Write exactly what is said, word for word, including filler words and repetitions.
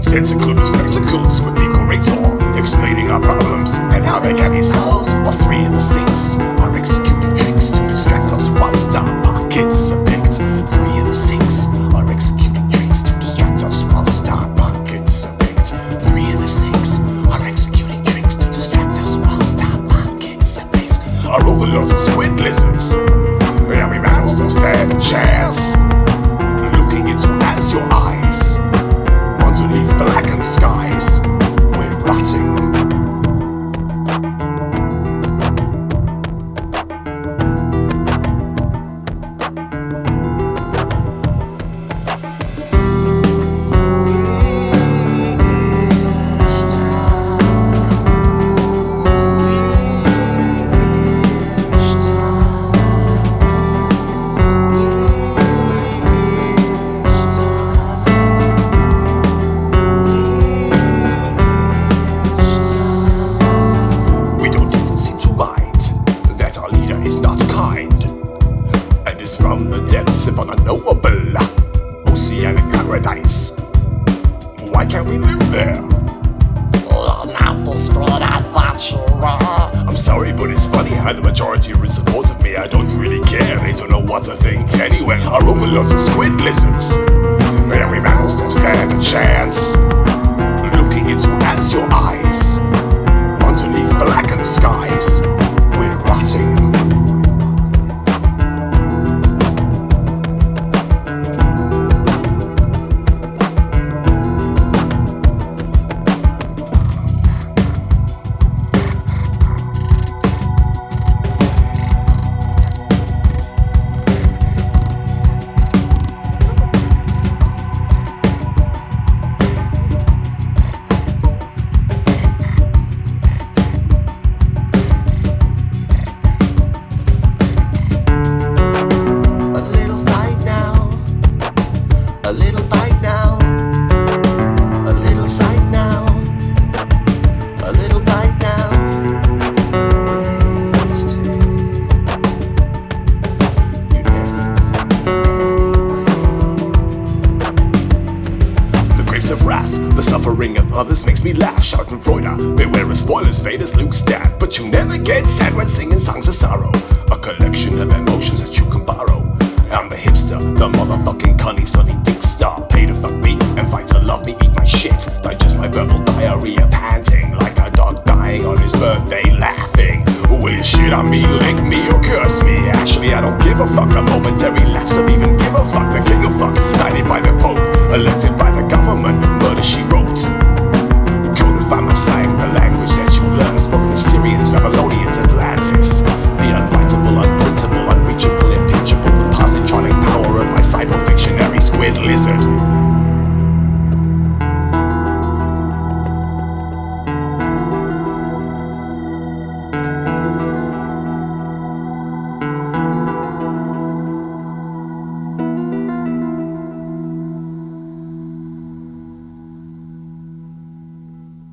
Tentacle spectacles with the curator, explaining our problems and how they can be solved. While three of the six are executing tricks to distract us whilst our pockets are picked. Three of the six are executing tricks to distract us whilst our pockets are picked. Three of the six are executing tricks to distract us whilst our pockets are picked. Our overlords are squid lizards, and we mammals don't stand a chance. Looking into as your eyes, underneath blackened skies, we're rotting. From the depths of an unknowable oceanic paradise. Why can't we live there? You're not the squid I thought you were. I'm sorry, but it's funny how the majority are in support of me. I don't really care, they don't know what to think anyway. Our overlords are squid lizards, and we mammals don't stand a chance. Looking into as your eyes, underneath blackened skies, we're rotting. A little bite now, a little sight now, a little bite now. Wasted. You never knew anyway. The grapes of wrath, the suffering of others makes me laugh. Schadenfreude, beware of spoilers, fate is Luke's dad. But you never get sad when singing songs of sorrow, a collection of emotions that you can borrow. I'm the hipster, the motherfucking cunny sunny dick star. Pay to fuck me and fight to love me, eat my shit. Digest my verbal diarrhea, panting like a dog dying on his birthday, laughing. Will you shit on me, lick me, or curse me? Actually, I don't give a fuck. A momentary lapse of even give a fuck. The king of fuck, knighted by the pope, elected by the government. Murder she wrote, codify my slang.